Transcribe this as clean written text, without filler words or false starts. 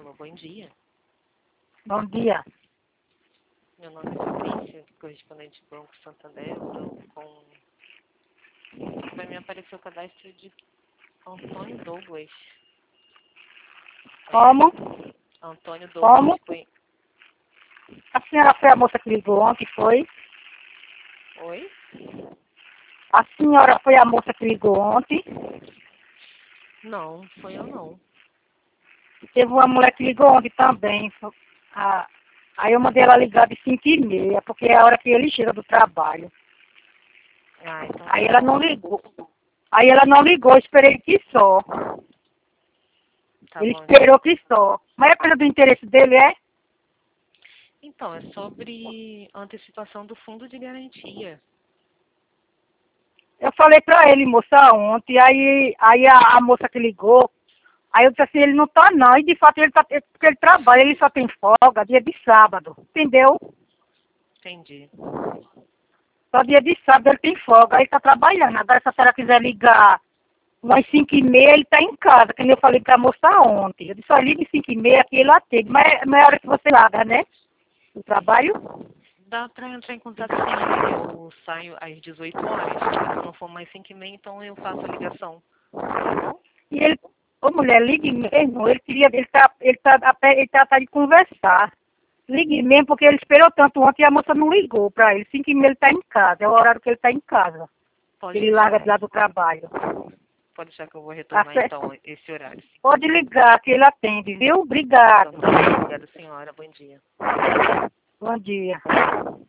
Alô, bom dia. Bom dia. Meu nome é Patrícia, correspondente do Banco Santander. Eu Vai me aparecer o cadastro de Antônio Douglas. Como? Antônio Douglas. Como? A senhora foi a moça que ligou ontem, foi? Oi? A senhora foi a moça que ligou ontem? Não, foi eu não. Teve uma mulher que ligou ontem também. Aí eu mandei ela ligar de 5h30, porque é a hora que ele chega do trabalho. Ah, então Aí ela não ligou. Eu esperei que só. tá Ele bom. esperou que só. Mas é coisa do interesse dele, é? Então, é sobre antecipação do fundo de garantia. Eu falei pra ele, moça, ontem, aí a moça que ligou, aí eu disse assim, ele não tá não, e de fato porque ele trabalha, ele só tem folga dia de sábado, entendeu? Entendi. Só dia de sábado ele tem folga, aí ele tá trabalhando. Agora se a senhora quiser ligar umas 5h30, ele tá em casa, que nem eu falei pra moça ontem. Eu disse, ó, ligue 5h30 que ele atende, mas não é hora que você larga, né? O trabalho. Dá pra entrar em contato sim. Eu saio às 18 horas. Se não for mais 5h30, então eu faço a ligação. Tá bom? E ele, ô mulher, ligue mesmo, ele tá de conversar. Ligue mesmo, porque ele esperou tanto ontem e a moça não ligou pra ele. 5h30 ele tá em casa, é o horário que ele tá em casa. Pode Ele larga deixar. de lá do trabalho. Pode deixar que eu vou Tá retornar certo? então esse horário. Pode ligar, que ele atende, viu? Então, Obrigado. tá bom. Obrigada, senhora. Bom dia. Bom dia.